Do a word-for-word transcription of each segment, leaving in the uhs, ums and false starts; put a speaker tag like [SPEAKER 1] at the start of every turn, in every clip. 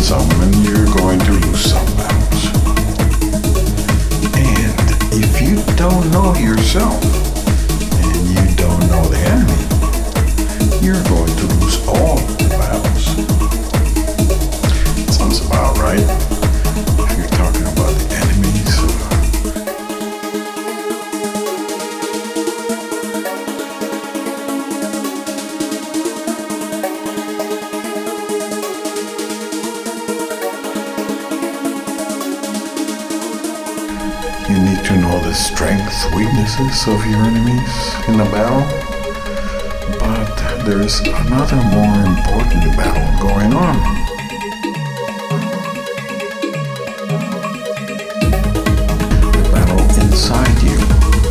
[SPEAKER 1] some and you're going to lose some battles. And if you don't know yourself and you don't know the enemy, you're going to lose all the battles. Sounds about right. If you're talking about the enemies, uh, you need to know the strengths, weaknesses of your enemies in a battle. But there's another more important battle going on. The battle inside you.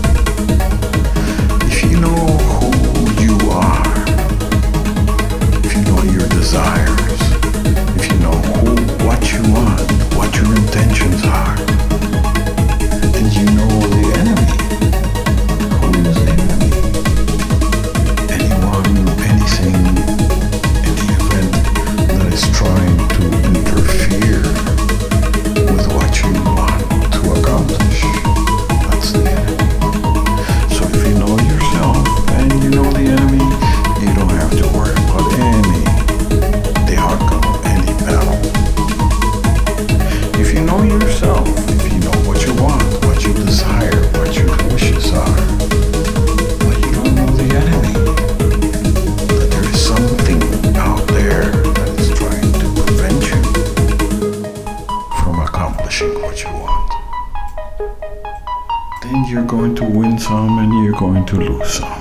[SPEAKER 1] If you know who you are, if you know your desires, if you know who, what you want, what your intentions are, and you know the enemy. Who is the enemy? Anyone, anything, any event that is trying to interfere with what you want to accomplish. That's the enemy. So if you know yourself and you know the enemy, you don't have to worry about any, the outcome of any battle. If you know yourself, if you know what you want, what you desire, what your wishes are, but you don't know the enemy, that there is something out there that is trying to prevent you from accomplishing what you want, then you're going to win some and you're going to lose some.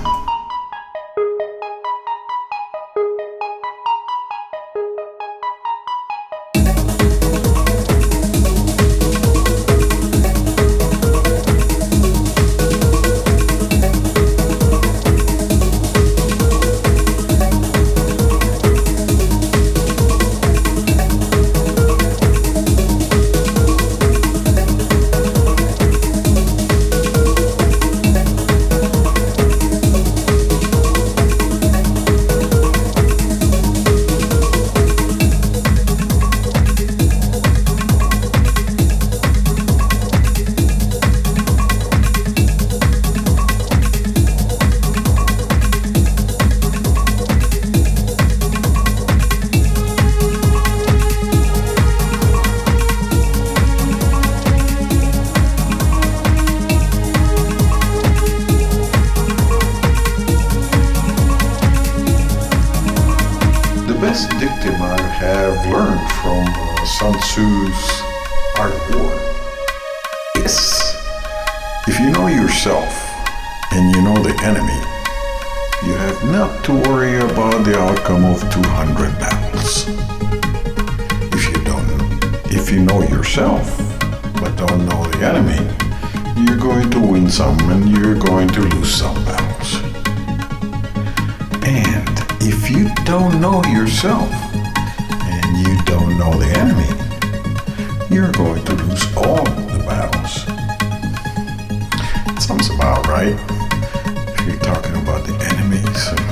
[SPEAKER 1] The best dictum I have learned from uh, Sun Tzu's Art of War is, if you know yourself and you know the enemy, you have not to worry about the outcome of two hundred battles. If you don't, if you know yourself but don't know the enemy, you're going to win some and you're going to lose some battles. And if you don't know yourself and you don't know the enemy, you're going to lose all the battles. It sounds about right. If you're talking about the enemies. Uh,